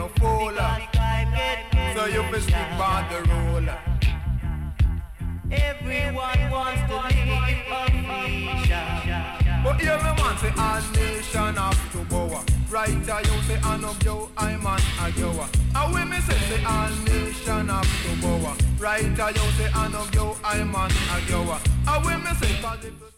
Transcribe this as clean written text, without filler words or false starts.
no fool. So you fi stick by the rule. Everyone wants to live official. But here me man say all nation have to bow. Right you say I know you, I man a you. And when me say all nation have to bow. Right you say I know you, I man a you. And when me say